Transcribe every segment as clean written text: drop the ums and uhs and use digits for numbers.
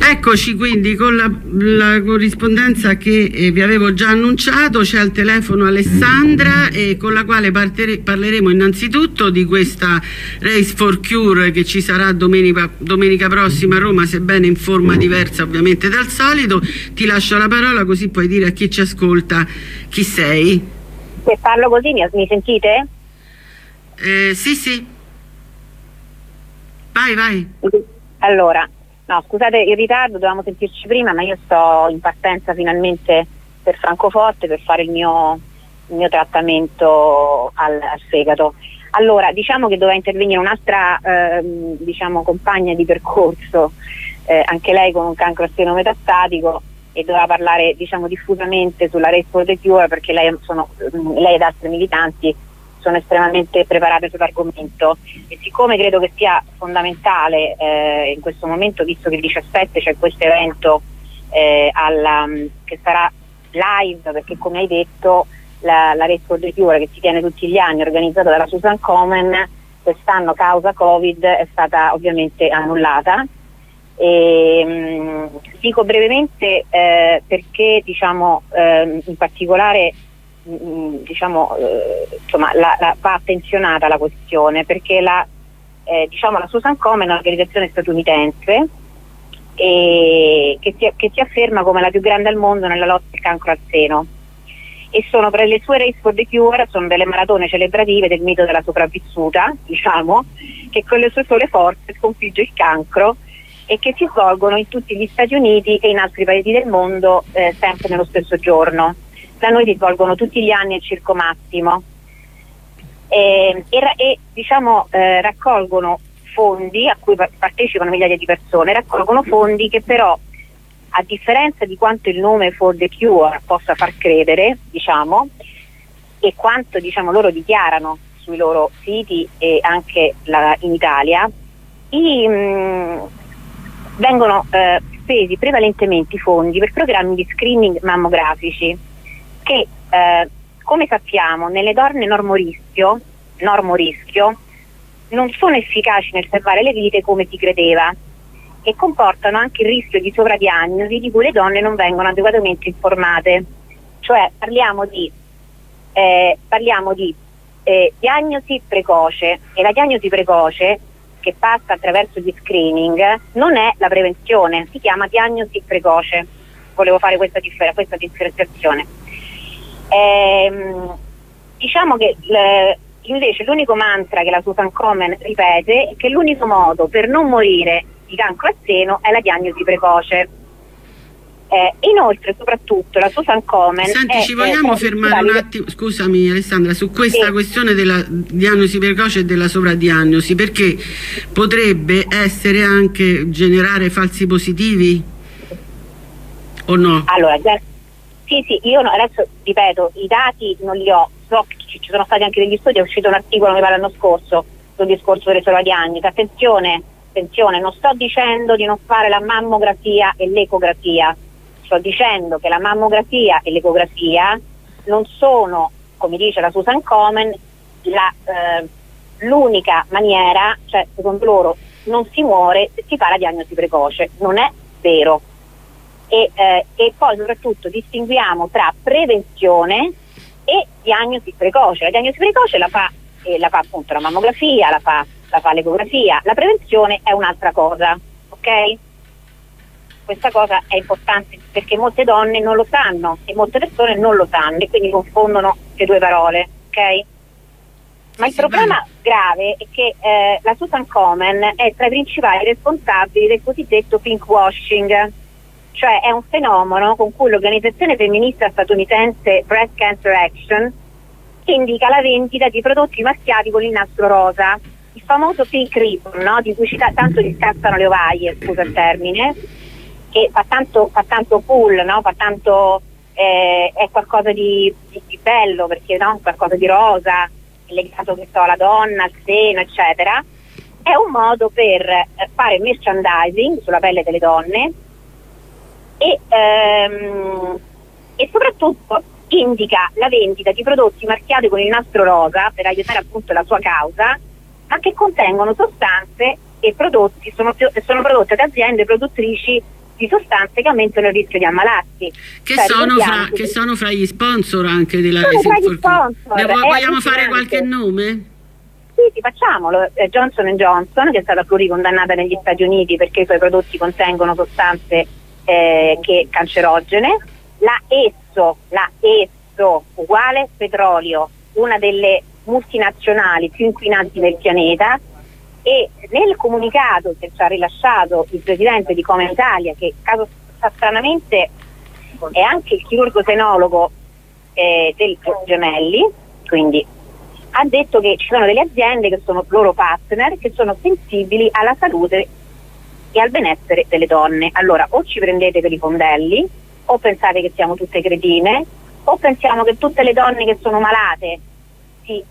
Eccoci quindi con la corrispondenza che vi avevo già annunciato. C'è al telefono Alessandra, con la quale parleremo innanzitutto di questa Race for Cure che ci sarà domenica prossima a Roma, sebbene in forma diversa ovviamente dal solito. Ti lascio la parola così puoi dire a chi ci ascolta chi sei. Se parlo così mi sentite? Sì. Vai. Allora, no, scusate il ritardo, dovevamo sentirci prima, ma io sto in partenza finalmente per Francoforte per fare il mio trattamento al fegato. Allora, diciamo che doveva intervenire un'altra compagna di percorso, anche lei con un cancro al seno metastatico, e doveva parlare diffusamente sulla Race for the Cure, perché lei ed altre militanti sono estremamente preparate sull'argomento, e siccome credo che sia fondamentale in questo momento, visto che il 17 c'è questo evento che sarà live, perché come hai detto la Race for the Cure, che si tiene tutti gli anni, organizzata dalla Susan Komen, quest'anno causa Covid è stata ovviamente annullata. Dico brevemente perché in particolare va attenzionata la questione, perché la Susan Komen è un'organizzazione statunitense che si afferma come la più grande al mondo nella lotta al cancro al seno, e per le sue Race for the Cure sono delle maratone celebrative del mito della sopravvissuta, che con le sue sole forze sconfigge il cancro, e che si svolgono in tutti gli Stati Uniti e in altri paesi del mondo sempre nello stesso giorno. Da noi si svolgono tutti gli anni al Circo Massimo raccolgono fondi a cui partecipano migliaia di persone, raccolgono fondi che però, a differenza di quanto il nome For the Cure possa far credere, e quanto loro dichiarano sui loro siti e anche in Italia, vengono spesi prevalentemente i fondi per programmi di screening mammografici che, come sappiamo, nelle donne normorischio non sono efficaci nel salvare le vite come si credeva, e comportano anche il rischio di sovradiagnosi di cui le donne non vengono adeguatamente informate. Cioè parliamo di diagnosi precoce, e la diagnosi precoce, che passa attraverso gli screening, non è la prevenzione, si chiama diagnosi precoce. Volevo fare questa differenziazione. Che invece l'unico mantra che la Susan Komen ripete è che l'unico modo per non morire di cancro al seno è la diagnosi precoce. Inoltre, soprattutto, la Susan Komen... Senti, ci vogliamo fermare un attimo, scusami Alessandra, su questa questione della diagnosi precoce e della sovradiagnosi, perché potrebbe essere anche generare falsi positivi o no? Allora, sì, io adesso ripeto, i dati non li ho, so che ci sono stati anche degli studi, è uscito un articolo mi pare l'anno scorso sul discorso delle sovradiagnosi. Attenzione, non sto dicendo di non fare la mammografia e l'ecografia, sto dicendo che la mammografia e l'ecografia non sono, come dice la Susan Komen, l'unica maniera, cioè secondo loro non si muore se si fa la diagnosi precoce. Non è vero. E poi soprattutto distinguiamo tra prevenzione e diagnosi precoce. La diagnosi precoce la fa appunto la mammografia, la fa l'ecografia. La prevenzione è un'altra cosa, ok? Questa cosa è importante perché molte donne non lo sanno e molte persone non lo sanno, e quindi confondono le due parole, ok? Ma il problema grave è che la Susan Komen è tra i principali responsabili del cosiddetto pinkwashing, cioè è un fenomeno con cui l'organizzazione femminista statunitense Breast Cancer Action indica la vendita di prodotti marchiati con il nastro rosa, il famoso pink ribbon, no? Di cui tanto gli scattano le ovaie, scusa il termine, che fa tanto cool, no? È qualcosa di bello, perché qualcosa di rosa, legato alla donna, al seno, eccetera. È un modo per fare merchandising sulla pelle delle donne e soprattutto indica la vendita di prodotti marchiati con il nastro rosa per aiutare appunto la sua causa, ma che contengono sostanze e prodotti sono prodotte da aziende produttrici di sostanze che aumentano il rischio di ammalarsi. Che sono fra gli sponsor anche della Race for Common. Vogliamo fare qualche nome? Sì, facciamolo. Johnson Johnson, che è stata pluricondannata negli Stati Uniti perché i suoi prodotti contengono sostanze cancerogene. La ESSO, uguale petrolio, una delle multinazionali più inquinanti del pianeta, e nel comunicato che ci ha rilasciato il presidente di Come Italia, che stranamente è anche il chirurgo senologo del Gemelli, quindi ha detto che ci sono delle aziende che sono loro partner, che sono sensibili alla salute e al benessere delle donne. Allora, o ci prendete per i fondelli, o pensate che siamo tutte cretine, o pensiamo che tutte le donne che sono malate si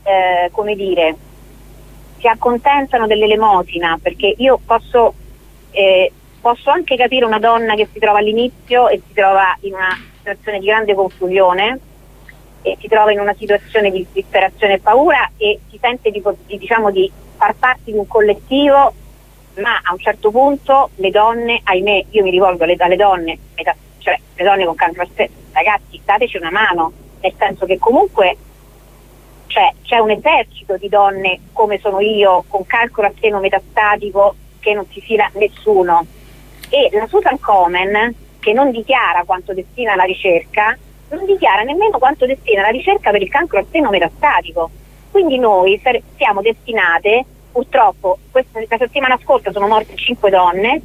accontentano dell'elemosina, perché io posso anche capire una donna che si trova all'inizio e si trova in una situazione di grande confusione e si trova in una situazione di disperazione e paura e si sente di far parte di un collettivo, ma a un certo punto le donne, ahimè, io mi rivolgo alle donne, cioè le donne con cancro al seno, ragazzi, dateci una mano, nel senso che comunque c'è un esercito di donne come sono io, con cancro al seno metastatico, che non si fila nessuno, e la Susan Komen, che non dichiara quanto destina alla ricerca, non dichiara nemmeno quanto destina alla ricerca per il cancro al seno metastatico. Quindi noi siamo destinate, purtroppo la settimana scorsa sono morte 5 donne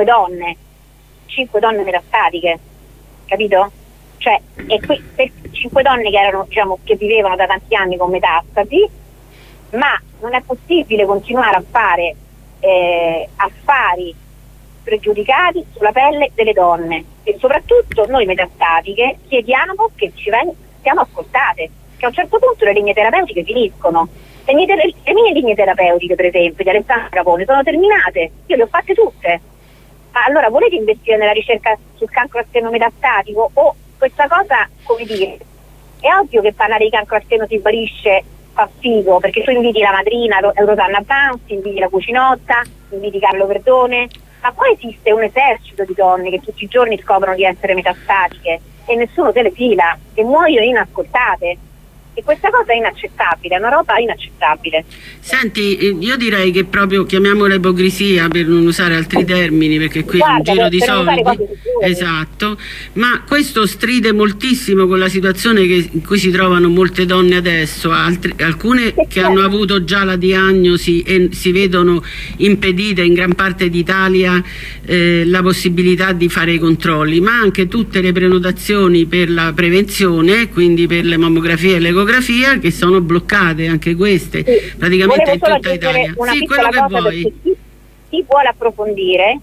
metastatiche, capito? Cioè, e qui per 5 donne che erano, che vivevano da tanti anni con metastasi, ma non è possibile continuare a fare affari pregiudicati sulla pelle delle donne, e soprattutto noi metastatiche chiediamo che siamo ascoltate, che a un certo punto le linee terapeutiche finiscono. Le mie linee terapeutiche, per esempio, di Alessandra Capone, sono terminate, io le ho fatte tutte. Ma allora volete investire nella ricerca sul cancro al seno metastatico? O questa cosa, è ovvio che parlare di cancro al seno si guarisce, fa figo, perché tu inviti la madrina Rosanna Banzi, inviti la cucinotta, inviti Carlo Verdone, ma poi esiste un esercito di donne che tutti i giorni scoprono di essere metastatiche e nessuno se le fila e muoiono inascoltate. E questa cosa è inaccettabile, è una roba inaccettabile. Senti, io direi che proprio chiamiamola ipocrisia, per non usare altri termini, perché qui è un giro di soldi. Esatto, ma questo stride moltissimo con la situazione in cui si trovano molte donne adesso, alcune che hanno avuto già la diagnosi e si vedono impedite in gran parte d'Italia la possibilità di fare i controlli, ma anche tutte le prenotazioni per la prevenzione, quindi per le mammografie e l'ecografia, che sono bloccate anche queste, praticamente in tutta Italia. Sì, quello che vuoi. Chi vuole approfondire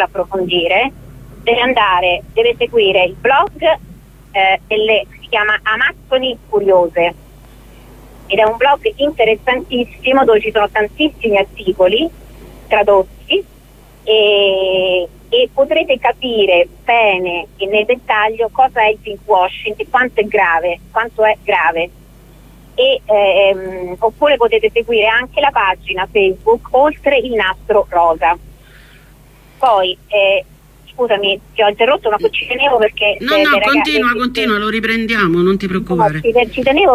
deve seguire il blog si chiama Amazzoni Curiose, ed è un blog interessantissimo dove ci sono tantissimi articoli tradotti e potrete capire bene e nel dettaglio cosa è il pinkwashing e quanto è grave, oppure potete seguire anche la pagina Facebook Oltre il Nastro Rosa. Poi scusami, ti ho interrotto, ma ci tenevo perché continua, lo riprendiamo, non ti preoccupare. Ci tenevo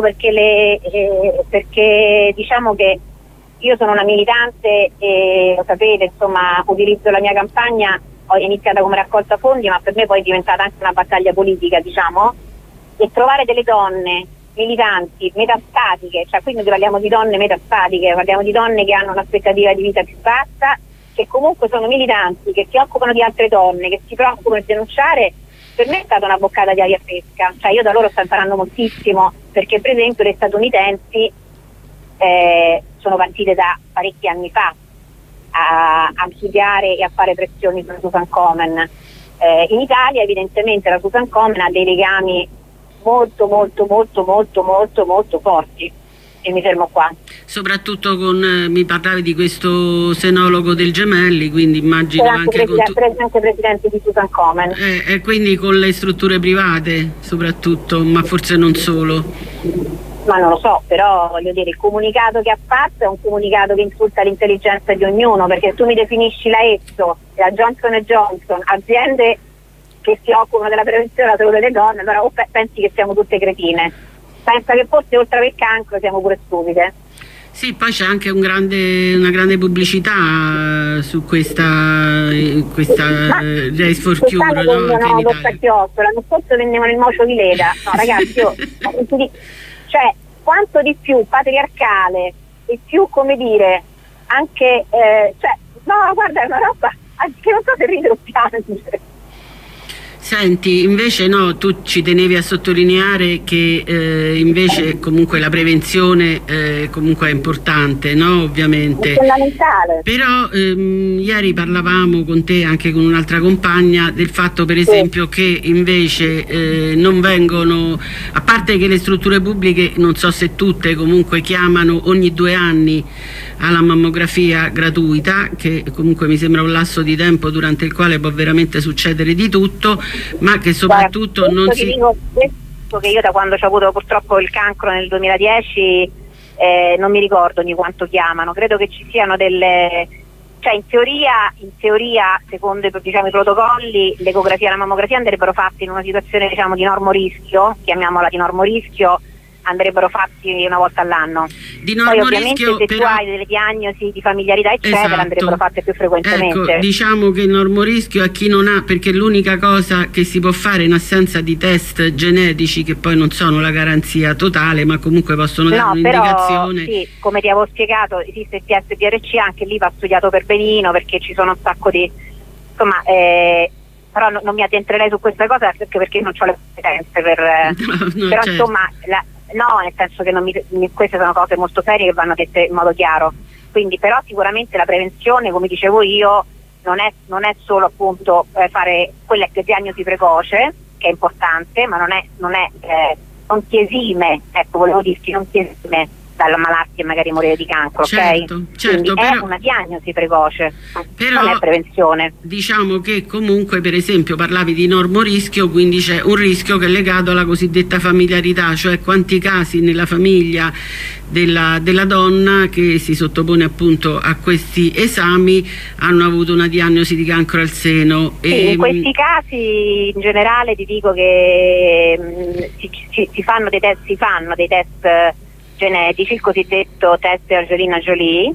perché diciamo che io sono una militante e lo sapete, insomma, utilizzo la mia campagna, ho iniziato come raccolta fondi, ma per me poi è diventata anche una battaglia politica, e trovare delle donne militanti metastatiche, cioè quindi parliamo di donne metastatiche, parliamo di donne che hanno un'aspettativa di vita più bassa, che comunque sono militanti, che si occupano di altre donne, che si preoccupano di denunciare, per me è stata una boccata di aria fresca. Cioè io da loro sto imparando moltissimo, perché per esempio le statunitensi sono partite da parecchi anni fa a studiare e a fare pressioni sulla Susan Komen. In Italia evidentemente la Susan Komen ha dei legami molto forti, e mi fermo qua. Soprattutto mi parlavi di questo senologo del Gemelli, quindi immagino anche presidente di Susan Komen. E quindi con le strutture private soprattutto, ma forse non solo. Ma non lo so, però voglio dire, il comunicato che ha fatto è un comunicato che insulta l'intelligenza di ognuno, perché tu mi definisci la ESSO, la Johnson Johnson, aziende che si occupano della prevenzione della salute delle donne, allora o pensi che siamo tutte cretine, pensa che forse oltre al cancro siamo pure stupide. Sì, poi c'è anche una grande pubblicità su questa Race for Cure, no? L'anno scorso vendevano il mocio di Leda. No ragazzi, cioè quanto di più patriarcale e più, come dire, anche no, guarda, è una roba che non so se ridere o piangere. Senti, invece no, tu ci tenevi a sottolineare che invece comunque la prevenzione comunque è importante, no? Ovviamente. È fondamentale. Però ieri parlavamo con te, anche con un'altra compagna, del fatto per esempio che invece non vengono, a parte che le strutture pubbliche, non so se tutte, comunque chiamano ogni 2 anni alla mammografia gratuita, che comunque mi sembra un lasso di tempo durante il quale può veramente succedere di tutto, ma che soprattutto non si... Dico questo, che io da quando ho avuto purtroppo il cancro nel 2010 non mi ricordo di quanto chiamano, credo che ci siano delle... cioè in teoria secondo i protocolli l'ecografia e la mammografia andrebbero fatte in una situazione di normorischio, chiamiamola di normorischio, andrebbero fatti una volta all'anno. Poi ovviamente se tu hai delle diagnosi di familiarità eccetera, esatto, andrebbero fatte più frequentemente. Ecco, diciamo che il normorischio a chi non ha, perché l'unica cosa che si può fare in assenza di test genetici, che poi non sono la garanzia totale, ma comunque possono dare un'indicazione. Sì, come ti avevo spiegato, esiste il test PRC, anche lì va studiato per benino, perché ci sono un sacco di... insomma... però non mi addentrerei su questa cosa perché non ho le competenze per... però certo. Insomma... no, nel senso che queste sono cose molto serie che vanno dette in modo chiaro, quindi però sicuramente la prevenzione, come dicevo io, non è solo appunto fare quella che è diagnosi precoce, che è importante, ma non ti esime, ecco, volevo dirti, non ti esime dalla malattia e magari morire di cancro, certo, ok? Certo, quindi è una diagnosi precoce, però non è prevenzione. Diciamo che comunque, per esempio, parlavi di normorischio, quindi c'è un rischio che è legato alla cosiddetta familiarità, cioè quanti casi nella famiglia della donna che si sottopone appunto a questi esami hanno avuto una diagnosi di cancro al seno. Sì, in questi casi in generale ti dico che si fanno dei test genetici, il cosiddetto test Angelina Jolie,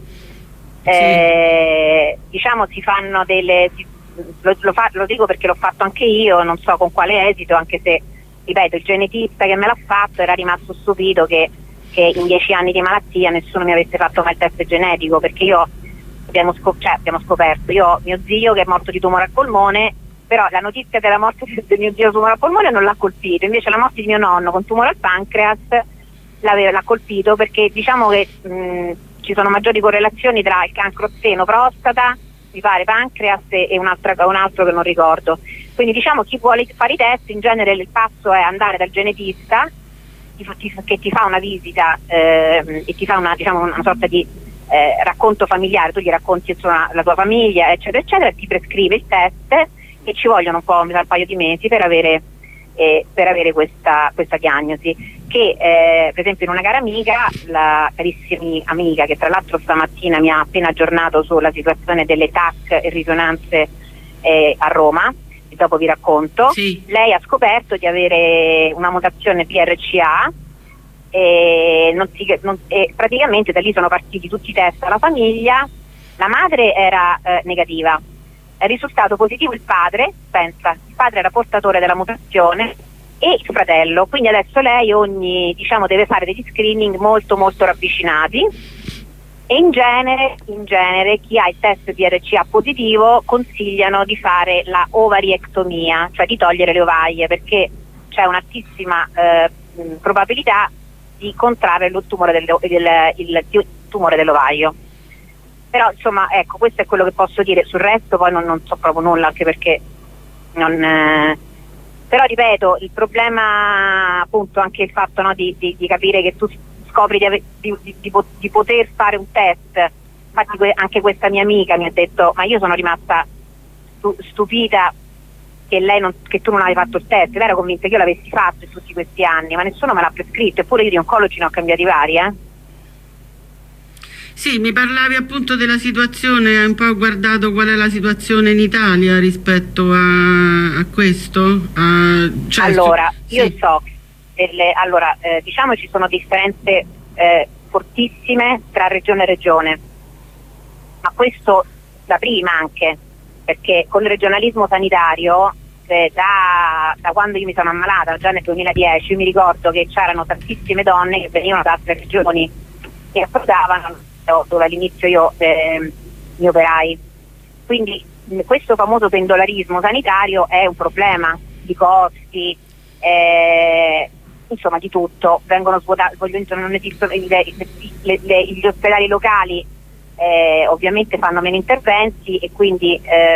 diciamo si fanno lo dico perché l'ho fatto anche io, non so con quale esito, anche se ripeto il genetista che me l'ha fatto era rimasto stupito che in 10 anni di malattia nessuno mi avesse fatto mai il test genetico, perché abbiamo scoperto, io ho mio zio che è morto di tumore al polmone, però la notizia della morte del mio zio tumore al polmone non l'ha colpito, invece la morte di mio nonno con tumore al pancreas l'ha colpito, perché diciamo che ci sono maggiori correlazioni tra il cancro seno, prostata, mi pare pancreas e un altro che non ricordo. Quindi diciamo chi vuole fare i test, in genere il passo è andare dal genetista che ti fa una visita e ti fa una sorta di racconto familiare, tu gli racconti insomma la tua famiglia eccetera eccetera, e ti prescrive il test, che ci vogliono un paio di mesi per avere questa diagnosi, che per esempio in una cara amica, la carissima amica che tra l'altro stamattina mi ha appena aggiornato sulla situazione delle TAC e risonanze a Roma, e dopo vi racconto, sì. Lei ha scoperto di avere una mutazione PRCA e praticamente da lì sono partiti tutti i test alla famiglia, la madre era negativa, è risultato positivo il padre, pensa, il padre era portatore della mutazione e il fratello, quindi adesso lei deve fare degli screening molto molto ravvicinati, e in genere chi ha il test PRCA positivo consigliano di fare la ovariectomia, cioè di togliere le ovaie, perché c'è un'altissima probabilità di contrarre il tumore dell'ovaio. Però insomma ecco, questo è quello che posso dire, sul resto poi non so proprio nulla, anche perché però ripeto, il problema appunto anche il fatto di capire che tu scopri di poter fare un test. Infatti anche questa mia amica mi ha detto: ma io sono rimasta stupita che tu non avevi fatto il test, ed ero convinta che io l'avessi fatto in tutti questi anni, ma nessuno me l'ha prescritto, eppure io di oncologi ne ho cambiati vari, Sì, mi parlavi appunto della situazione, hai un po' guardato qual è la situazione in Italia rispetto a questo? Cioè, allora, sì. io so, diciamo ci sono differenze fortissime tra regione e regione, ma questo da prima anche, perché con il regionalismo sanitario, da quando io mi sono ammalata, già nel 2010, mi ricordo che c'erano tantissime donne che venivano da altre regioni e approdavano dove all'inizio io mi operai. Quindi questo famoso pendolarismo sanitario è un problema di costi, insomma di tutto. Vengono svuotati, non esistono gli ospedali locali, ovviamente fanno meno interventi e quindi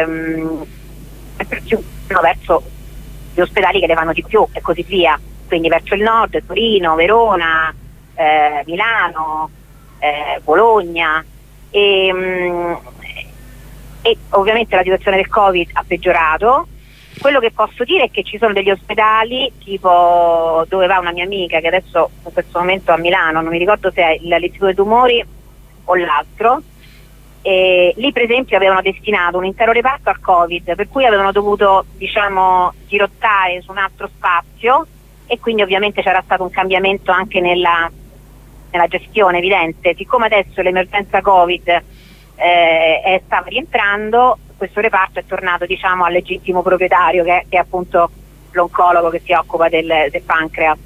verso gli ospedali che le fanno di più e così via, quindi verso il nord, Torino, Verona, Milano, Bologna e ovviamente la situazione del Covid ha peggiorato. Quello che posso dire è che ci sono degli ospedali tipo dove va una mia amica che adesso in questo momento a Milano, non mi ricordo se è l'Istituto dei Tumori o l'altro, e lì per esempio avevano destinato un intero reparto al Covid, per cui avevano dovuto, diciamo, dirottare su un altro spazio e quindi ovviamente c'era stato un cambiamento anche nella gestione evidente. Siccome adesso l'emergenza Covid stava rientrando, questo reparto è tornato, diciamo, al legittimo proprietario che è appunto l'oncologo che si occupa del pancreas.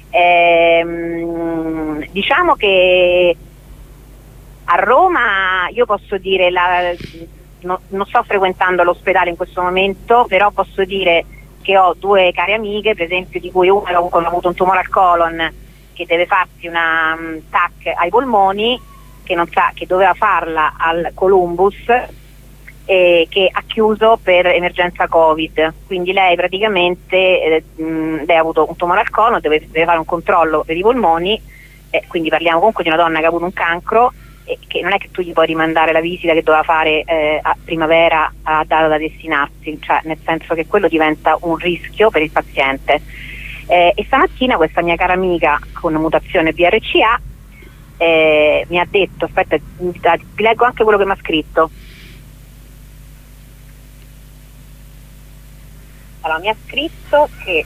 Diciamo che a Roma io posso dire, non sto frequentando l'ospedale in questo momento, però posso dire che ho due care amiche, per esempio, di cui una ha avuto un tumore al colon, che deve farsi una TAC ai polmoni, che non sa, che doveva farla al Columbus, che ha chiuso per emergenza Covid. Quindi lei praticamente lei ha avuto un tumore al colon, deve fare un controllo per i polmoni, quindi parliamo comunque di una donna che ha avuto un cancro, che non è che tu gli puoi rimandare la visita che doveva fare a primavera a data da destinarsi, cioè nel senso che quello diventa un rischio per il paziente. E stamattina questa mia cara amica con mutazione BRCA mi ha detto, aspetta, ti leggo anche quello che mi ha scritto. Allora, mi ha scritto che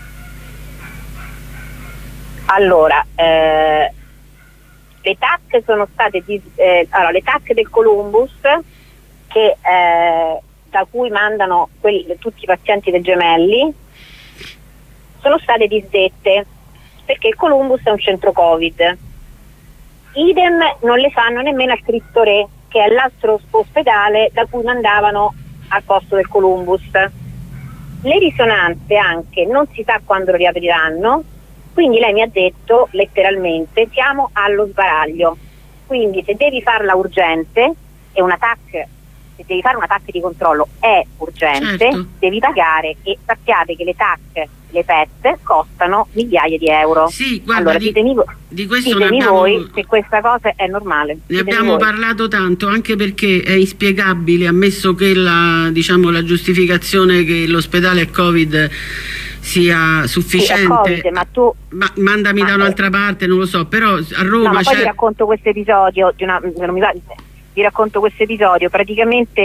allora le TAC sono state le TAC del Columbus che da cui mandano tutti i pazienti dei Gemelli sono state disdette perché il Columbus è un centro Covid. Idem non le fanno nemmeno al Cristo Re, che è l'altro ospedale da cui mandavano al posto del Columbus. Le risonanze anche non si sa quando lo riapriranno, quindi lei mi ha detto letteralmente siamo allo sbaraglio, quindi se devi farla urgente e una TAC, se devi fare una TAC di controllo è urgente, certo, devi pagare, e sappiate che le TAC, le PET costano migliaia di euro. Sì, guarda, allora di questo ditemi voi se questa cosa è normale. Ne abbiamo parlato tanto, anche perché è inspiegabile, ammesso che la giustificazione che l'ospedale è Covid sia sufficiente. Sì, COVID, ma tu mandami da un'altra parte, non lo so, però a Roma. No, ma poi ti racconto questo episodio vi racconto questo episodio. Praticamente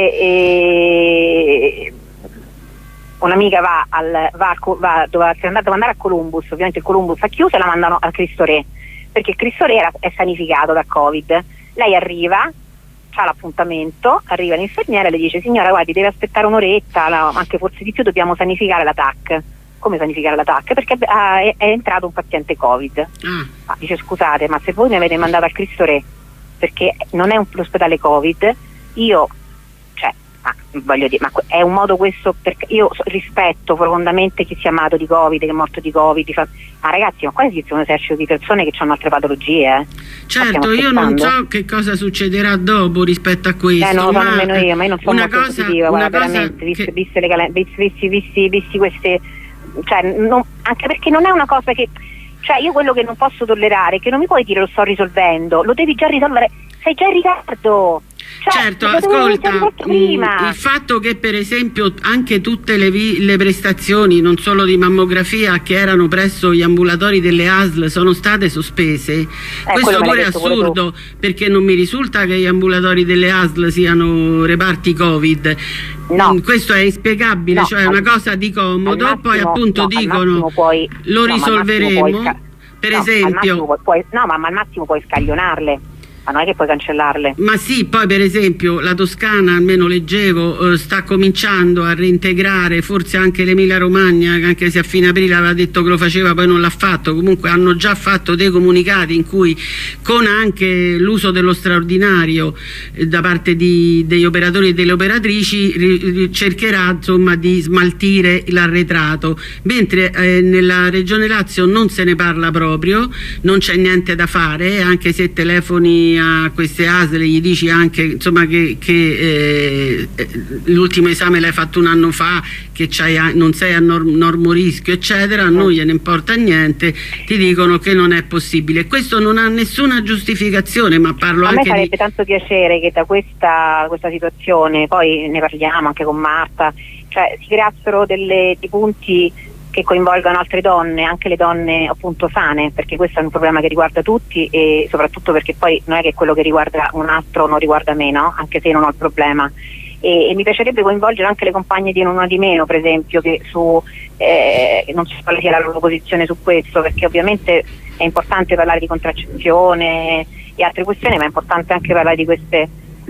un'amica doveva andare a Columbus, ovviamente il Columbus ha chiuso e la mandano al Cristo Re, perché il Cristo Re è sanificato da Covid. Lei arriva, c'ha l'appuntamento, arriva l'infermiera e le dice: signora, guardi, deve aspettare un'oretta, anche forse di più, dobbiamo sanificare la TAC. Come sanificare la TAC? Perché è entrato un paziente Covid. Dice: scusate, ma se voi mi avete mandato al Cristo Re perché non è l'ospedale Covid, io, cioè, voglio dire, ma è un modo questo, perché io rispetto profondamente chi si è ammalato di Covid, che è morto di Covid, ma ragazzi, ma qua esiste un esercito di persone che hanno altre patologie. Certo, io non so che cosa succederà dopo rispetto a questo. Non lo so nemmeno io, ma io non sono molto positiva, guarda, veramente, visti queste, cioè, anche perché non è una cosa che, cioè, io quello che non posso tollerare è che non mi puoi dire lo sto risolvendo, lo devi già risolvere, sei già in ritardo. Certo, ascolta, il fatto che per esempio anche tutte le prestazioni, non solo di mammografia, che erano presso gli ambulatori delle ASL sono state sospese, questo pure è assurdo, perché non mi risulta che gli ambulatori delle ASL siano reparti Covid. No. Questo è inspiegabile, no, cioè è una cosa di comodo, massimo, poi appunto dicono lo risolveremo, per esempio. Ma al massimo puoi scaglionarle. Ma non è che puoi cancellarle. Ma sì, poi per esempio la Toscana, almeno leggevo, sta cominciando a reintegrare, forse anche l'Emilia Romagna, che anche se a fine aprile aveva detto che lo faceva poi non l'ha fatto, comunque hanno già fatto dei comunicati in cui, con anche l'uso dello straordinario da parte degli operatori e delle operatrici, cercherà insomma di smaltire l'arretrato, mentre nella Regione Lazio non se ne parla proprio, non c'è niente da fare, anche se telefoni a queste ASL gli dici anche insomma che l'ultimo esame l'hai fatto un anno fa, che non sei a normorischio eccetera, non gliene importa niente, ti dicono che non è possibile. Questo non ha nessuna giustificazione, ma parlo anche a me farebbe tanto piacere che da questa situazione, poi ne parliamo anche con Marta, cioè si creassero dei punti che coinvolgano altre donne, anche le donne appunto sane, perché questo è un problema che riguarda tutti, e soprattutto perché poi non è che quello che riguarda un altro non riguarda me, no? Anche se io non ho il problema. E mi piacerebbe coinvolgere anche le compagne di Una di Meno, per esempio, che non so quale sia la loro posizione su questo, perché ovviamente è importante parlare di contraccezione e altre questioni, ma è importante anche parlare di queste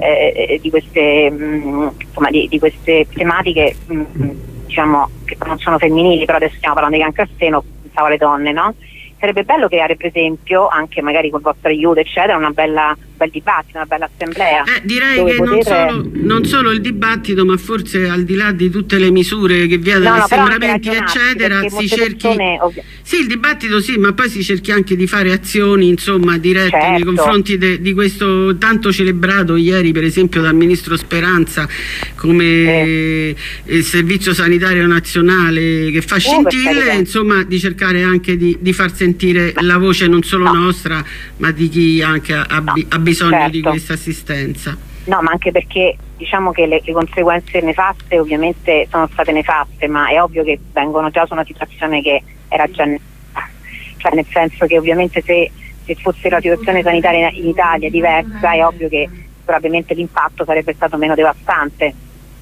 tematiche diciamo che non sono femminili, però adesso stiamo parlando di cancro al seno, pensavo alle donne, no? Sarebbe bello creare per esempio, anche magari col vostro aiuto eccetera, un bel dibattito, una bella assemblea. Direi che non solo il dibattito, ma forse al di là di tutte le misure che via dagli assembramenti eccetera, si cerchi sì, il dibattito sì, ma poi si cerchi anche di fare azioni insomma dirette nei confronti di questo tanto celebrato ieri per esempio dal ministro Speranza come il Servizio Sanitario Nazionale, che fa scintille, insomma di cercare anche di far sentire la voce non solo nostra, ma di chi anche ha bisogno di questa assistenza. No, ma anche perché diciamo che le conseguenze nefaste ovviamente sono state nefaste, ma è ovvio che vengono già su una situazione che era già cioè nel senso che ovviamente se fosse la situazione sanitaria in Italia diversa è ovvio che probabilmente l'impatto sarebbe stato meno devastante.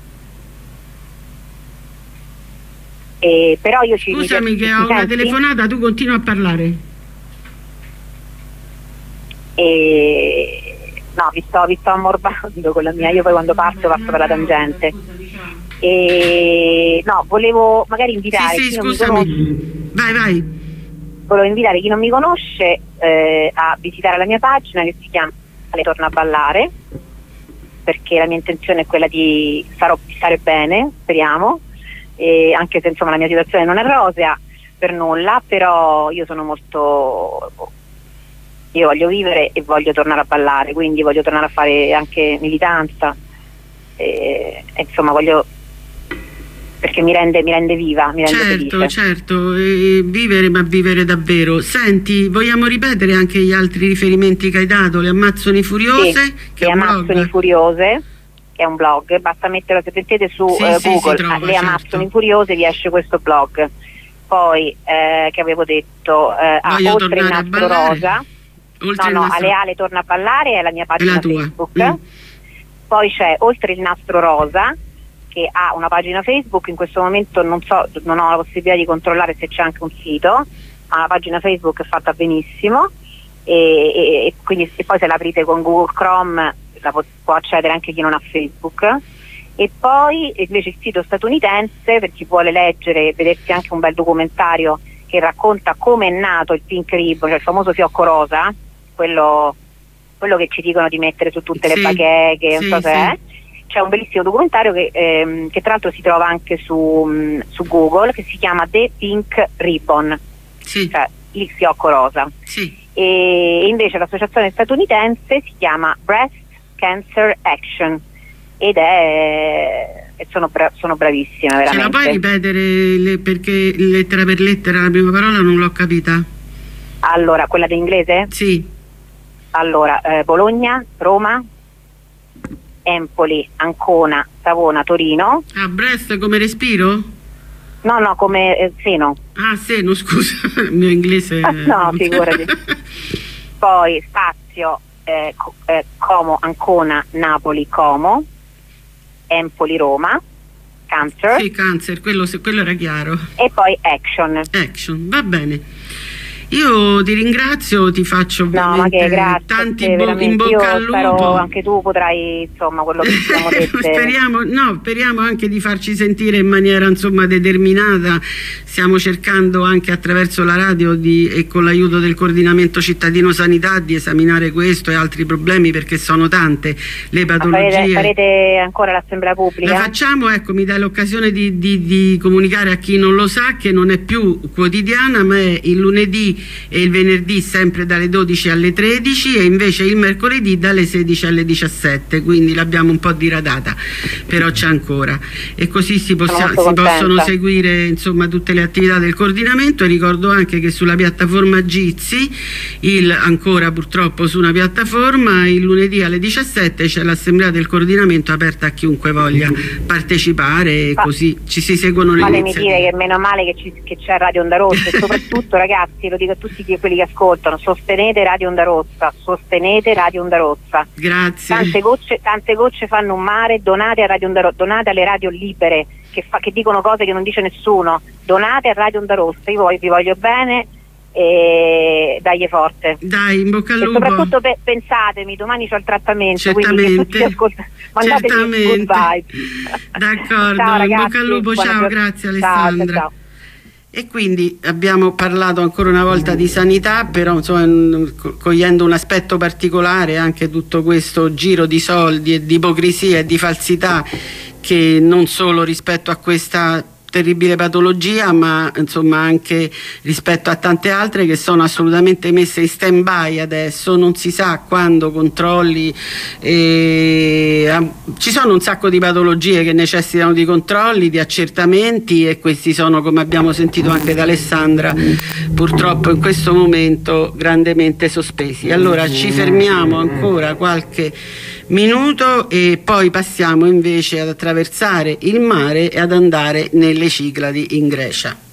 Però io scusami che ho una telefonata, tu continua a parlare. No, vi sto ammorbando con la mia, io poi quando parto per la tangente. No, volevo magari invitare vai. Volevo invitare chi non mi conosce a visitare la mia pagina che si chiama Le Torna a Ballare, perché la mia intenzione è quella di stare bene, speriamo. Anche se insomma la mia situazione non è rosea per nulla, però io voglio vivere e voglio tornare a ballare, quindi voglio tornare a fare anche militanza, insomma perché mi rende viva, mi rende felice. Certo, vivere, ma vivere davvero. Senti, vogliamo ripetere anche gli altri riferimenti che hai dato? Le Amazzoni Furiose, sì, che è un Amazzoni Furiose, che è un blog, basta metterlo, se mettete su Google trova, le Amazzoni Furiose vi esce questo blog. Poi che avevo detto oltre il nastro rosa, Ale torna a ballare, è la mia pagina Facebook. Poi c'è Oltre il nastro rosa, che ha una pagina Facebook, in questo momento non ho la possibilità di controllare se c'è anche un sito, ha una pagina Facebook fatta benissimo e quindi poi se l'aprite con Google Chrome può accedere anche chi non ha Facebook. E poi invece il sito statunitense, per chi vuole leggere e vedersi anche un bel documentario che racconta come è nato il Pink Ribbon, cioè il famoso fiocco rosa, quello che ci dicono di mettere su tutte le bacheche, non so se è. C'è un bellissimo documentario che tra l'altro si trova anche su Google, che si chiama The Pink Ribbon, cioè il fiocco rosa. E invece l'associazione statunitense si chiama Breast Cancer Action ed sono bravissime veramente. Ce la puoi ripetere perché lettera per lettera la prima parola non l'ho capita? Allora, quella dell'inglese? Sì. Allora, Bologna, Roma, Empoli, Ancona, Savona, Torino. A Brest come respiro? No, come seno. Ah, seno, scusa, il mio inglese... No, figurati. Poi Spazio, Como, Ancona, Napoli, Como, Empoli, Roma, Cancer. Sì, Cancer, quello era chiaro. E poi Action. Action, va bene. Io ti ringrazio, ti faccio grazie, tanti in bocca io al lupo. Spero anche tu potrai, insomma, quello che ci siamo dette. Speriamo anche di farci sentire in maniera, insomma, determinata. Stiamo cercando anche attraverso la radio e con l'aiuto del coordinamento cittadino sanità di esaminare questo e altri problemi, perché sono tante le patologie. Farete ancora l'assemblea pubblica? La facciamo, ecco, mi dai l'occasione di comunicare a chi non lo sa che non è più quotidiana, ma è il lunedì e il venerdì sempre dalle 12 alle 13 e invece il mercoledì dalle 16 alle 17, quindi l'abbiamo un po' diradata, però c'è ancora, e così si possono seguire, insomma, tutte le attività del coordinamento. E ricordo anche che sulla piattaforma Jitsi, ancora purtroppo su una piattaforma, il lunedì alle 17 c'è l'assemblea del coordinamento aperta a chiunque voglia partecipare, e così ci si seguono le iniziative. Fatemi dire che meno male che c'è Radio Onda Rossa, e soprattutto ragazzi, lo dico a tutti quelli che ascoltano, sostenete Radio Onda Rossa, sostenete Radio Onda Rossa. Grazie. Tante gocce fanno un mare, donate a Radio Onda Rossa, donate alle radio libere che dicono cose che non dice nessuno, donate a Radio Onda Rossa, io vi voglio bene e dagli forte. Dai, in bocca al lupo. E soprattutto pensatemi, domani c'ho il trattamento, certamente, quindi mandatemi good vibes. D'accordo, ciao, ragazzi, in bocca al lupo, ciao, grazie Alessandra. Ciao. E quindi abbiamo parlato ancora una volta di sanità, però insomma cogliendo un aspetto particolare, anche tutto questo giro di soldi e di ipocrisia e di falsità, che non solo rispetto a questa terribile patologia, ma insomma anche rispetto a tante altre che sono assolutamente messe in stand by adesso, non si sa quando controlli, ci sono un sacco di patologie che necessitano di controlli, di accertamenti, e questi sono, come abbiamo sentito anche da Alessandra, purtroppo in questo momento grandemente sospesi. Allora ci fermiamo ancora qualche minuto e poi passiamo invece ad attraversare il mare e ad andare nelle Cicladi in Grecia.